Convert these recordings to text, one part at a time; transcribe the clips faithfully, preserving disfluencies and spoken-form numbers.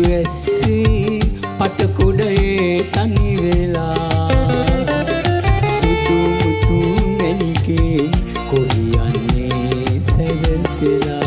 ඇස්සේ පටකොඩයේ තනි වෙලා සුදු මුතු මැණිකේ කොහි යන්නේ සැරසෙලා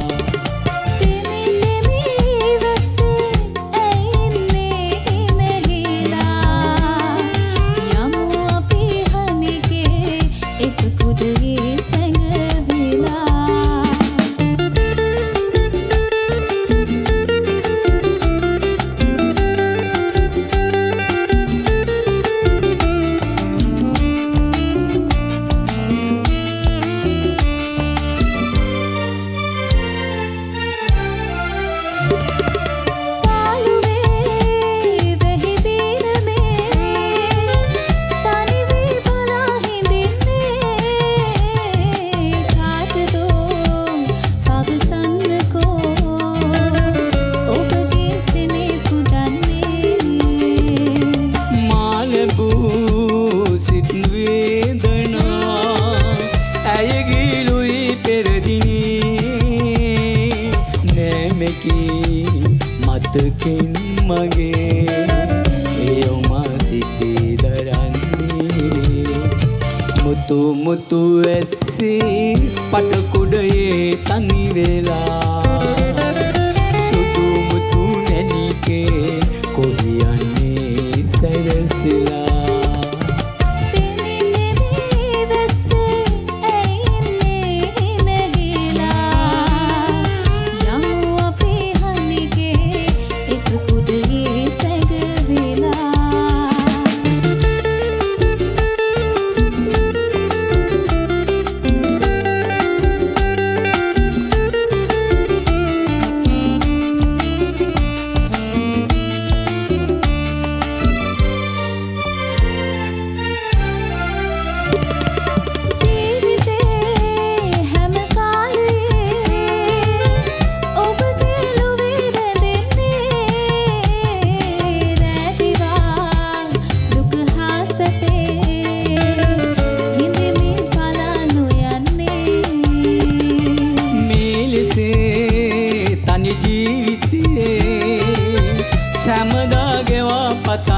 මතකින් මගේ එයොම සිතේ දරන්නේ මුතු මුතු ඇස්සේ පටකොඩයේ තනි වෙලා සුදු මුතු මැණිකේ කොහි යන්නේ සැරසෙලා සැමදා ගෙවා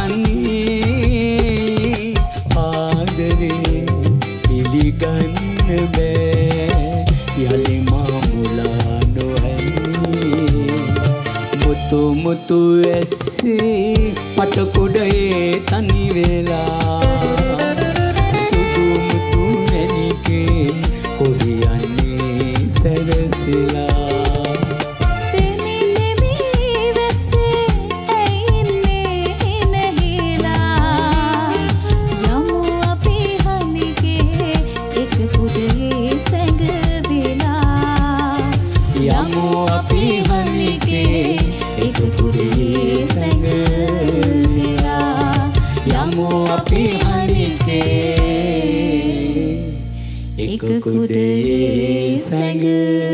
පතන්නේ ආදරේ පිළිගන්න බෑ යලි මාමුලා නොහැන්නේ මුතු මුතු ඇස්සේ පටකොඩයේ තනි වෙලා සුදු මුතු මැණිකේ කොහි යන්නේ සැරසෙලා එක කුඩයේ සැඟ